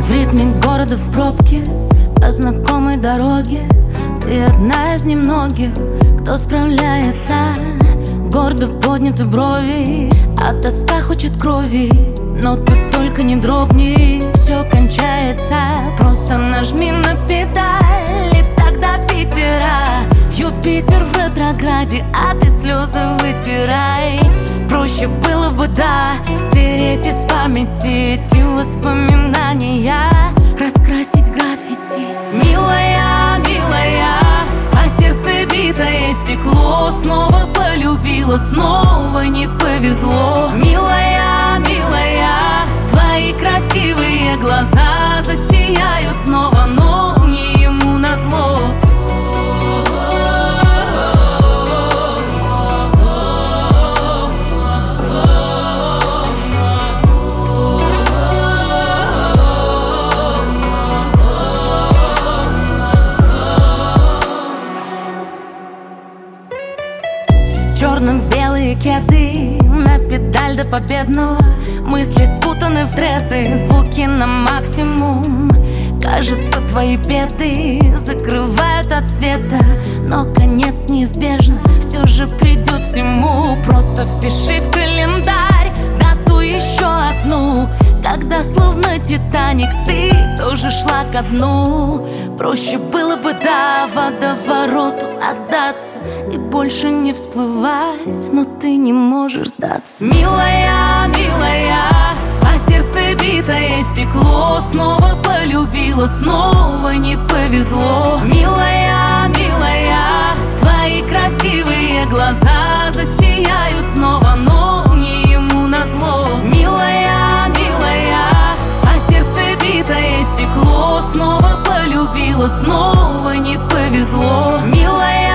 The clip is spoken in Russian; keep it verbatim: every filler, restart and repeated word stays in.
В ритме города, в пробке, по знакомой дороге. Ты одна из немногих, кто справляется. Гордо подняты брови, а тоска хочет крови. Но ты только не дрогни, все кончается. Просто нажми на педаль, и тогда Питера. Юпитер в ретрограде, а ты слезы вытирай. Проще было бы, да, стереть из памяти эти воспоминания, раскрасить граффити. Милая, милая, а сердце битое стекло. Снова полюбила, снова не повезло. Милая, милая, твои красивые глаза засияют снова, но не ему назло. Черно-белые кеды, на педаль до победного. Мысли спутаны в дреды, звуки на максимум. Кажется, твои беды закрывают от света, но конец неизбежно все же придет всему. Просто впиши в календарь дату еще одну, когда словно Титаник ты тоже шла ко дну. Проще было бы, да, водовороту отдаться и больше не всплывать, но ты не можешь сдаться. Милая, милая, а сердце битое стекло. Снова полюбила, снова не повезло. Милая, милая, твои красивые глаза засияют снова, но не ему назло. Милая, милая, а сердце битое стекло. Снова полюбила, снова не повезло. Милая,